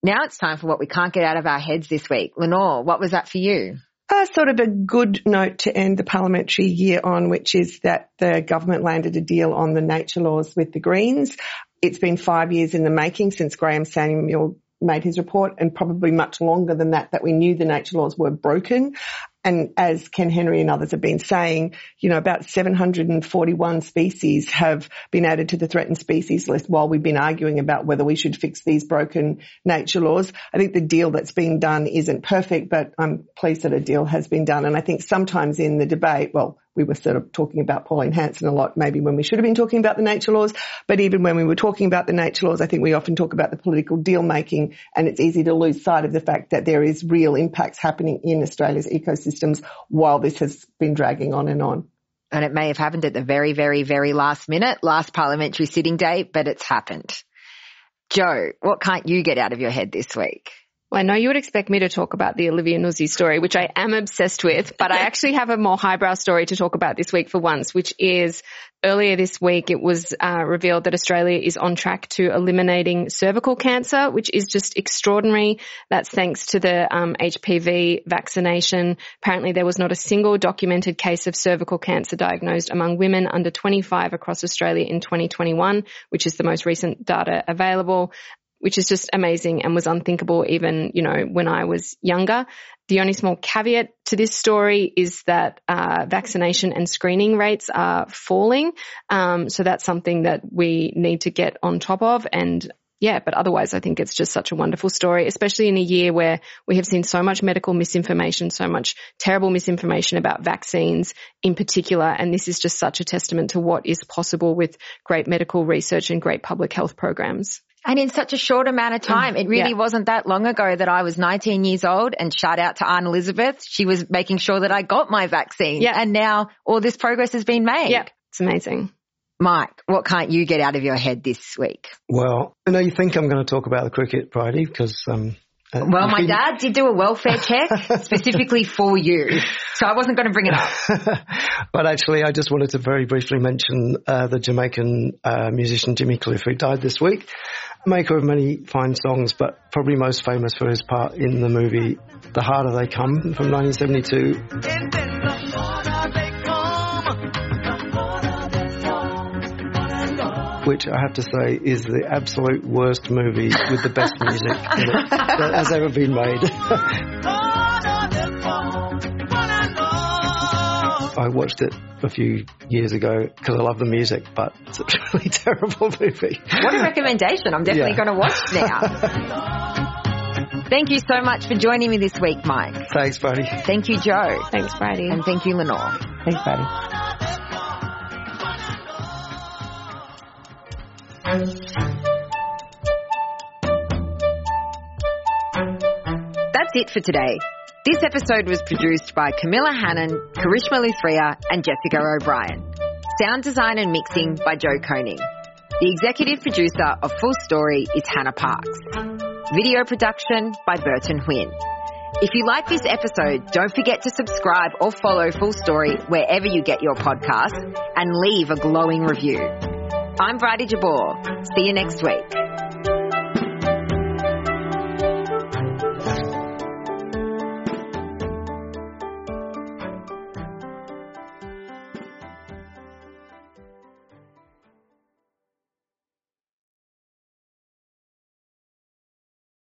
Now it's time for what we can't get out of our heads this week. Lenore, what was that for you? Sort of a good note to end the parliamentary year on, which is that the government landed a deal on the nature laws with the Greens. It's been 5 years in the making since Graham Samuel made his report, and probably much longer than that we knew the nature laws were broken. And as Ken Henry and others have been saying, about 741 species have been added to the threatened species list while we've been arguing about whether we should fix these broken nature laws. I think the deal that's been done isn't perfect, but I'm pleased that a deal has been done. And I think sometimes in the debate, we were sort of talking about Pauline Hanson a lot, maybe when we should have been talking about the nature laws. But even when we were talking about the nature laws, I think we often talk about the political deal making, and it's easy to lose sight of the fact that there is real impacts happening in Australia's ecosystems while this has been dragging on and on. And it may have happened at the very, very, very last minute, last parliamentary sitting day, but it's happened. Jo, what can't you get out of your head this week? Well, I know you would expect me to talk about the Olivia Nuzzi story, which I am obsessed with, but I actually have a more highbrow story to talk about this week for once, which is earlier this week it was revealed that Australia is on track to eliminating cervical cancer, which is just extraordinary. That's thanks to the HPV vaccination. Apparently there was not a single documented case of cervical cancer diagnosed among women under 25 across Australia in 2021, which is the most recent data available, which is just amazing and was unthinkable even, when I was younger. The only small caveat to this story is that vaccination and screening rates are falling. So that's something that we need to get on top of. And but otherwise I think it's just such a wonderful story, especially in a year where we have seen so much medical misinformation, so much terrible misinformation about vaccines in particular. And this is just such a testament to what is possible with great medical research and great public health programs. And in such a short amount of time, it really wasn't that long ago that I was 19 years old, and shout out to Aunt Elizabeth. She was making sure that I got my vaccine. Yeah. And now all this progress has been made. Yeah, it's amazing. Mike, what can't you get out of your head this week? Well, I know you think I'm going to talk about the cricket, Bridie, because... well, my dad did do a welfare check specifically for you, so I wasn't going to bring it up. But actually, I just wanted to very briefly mention the Jamaican musician Jimmy Cliff, who died this week. Maker of many fine songs, but probably most famous for his part in the movie The Harder They Come from 1972. Which I have to say is the absolute worst movie with the best music in it that has ever been made. I watched it a few years ago because I love the music, but it's a really terrible movie. What a recommendation. I'm definitely going to watch now. Thank you so much for joining me this week, Mike. Thanks, Bridie. Thank you, Jo. Thanks, Bridie. And thank you, Lenore. Thanks, Bridie. That's it for today. This episode was produced by Camilla Hannon, Karishma Luthria and Jessica O'Brien. Sound design and mixing by Joe Koenig. The executive producer of Full Story is Hannah Parks. Video production by Burton Huynh. If you like this episode, don't forget to subscribe or follow Full Story wherever you get your podcasts and leave a glowing review. I'm Bridie Jabor. See you next week.